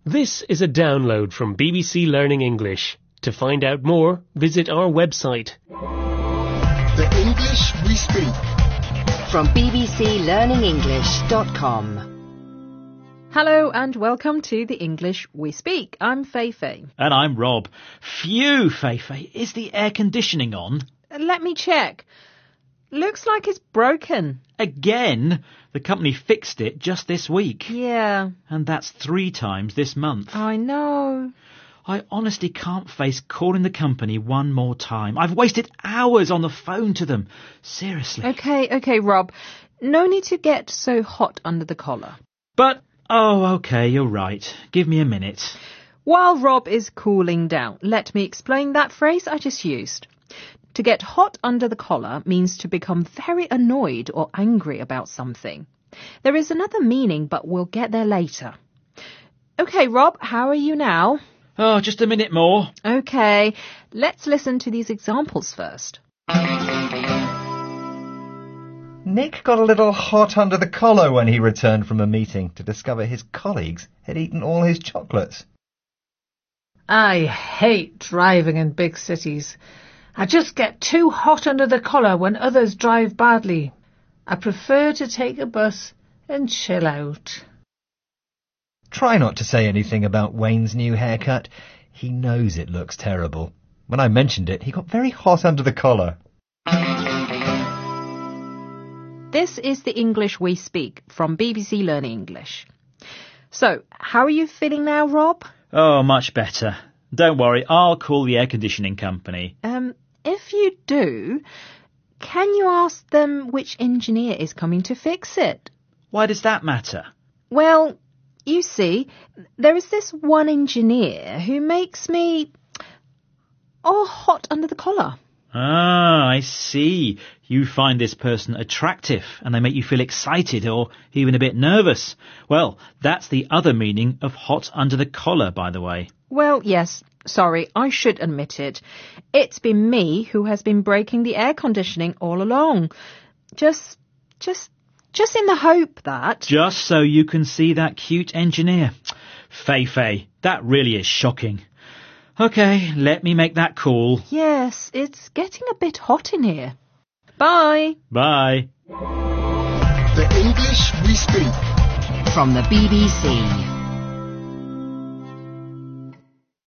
This is a download from BBC Learning English. To find out more, visit our website. The English we speak. From bbclearningenglish.com. Hello and welcome to The English We Speak. I'm Fei-Fei. And I'm Rob. Phew, Fei-Fei, is the air conditioning on? Let me check. Looks like it's broken. Again? The company fixed it just this week. Yeah. And that's 3 times this month. I know. I honestly can't face calling the company one more time. I've wasted hours on the phone to them. Seriously. Okay, Rob. No need to get so hot under the collar. But, oh, okay, you're right. Give me a minute. While Rob is cooling down, let me explain that phrase I just used. To get hot under the collar means to become very annoyed or angry about something. There is another meaning, but we'll get there later. Okay, Rob, how are you now? Oh, just a minute more. Okay, let's listen to these examples first. Nick got a little hot under the collar when he returned from a meeting to discover his colleagues had eaten all his chocolates. I hate driving in big cities. I just get too hot under the collar when others drive badly. I prefer to take a bus and chill out. Try not to say anything about Wayne's new haircut. He knows it looks terrible. When I mentioned it, he got very hot under the collar. This is The English We Speak from BBC Learning English. So, how are you feeling now, Rob? Oh, much better. Don't worry, I'll call the air conditioning company. If you do, can you ask them which engineer is coming to fix it? Why does that matter? Well, you see, there is this one engineer who makes me all hot under the collar. Ah, I see. You find this person attractive and they make you feel excited or even a bit nervous. Well, that's the other meaning of hot under the collar, by the way. Well, yes, sorry, I should admit it. It's been me who has been breaking the air conditioning all along. Just in the hope that... Just so you can see that cute engineer. Fei-Fei, that really is shocking. OK, let me make that call. Yes, it's getting a bit hot in here. Bye. Bye. The English we speak. From the BBC.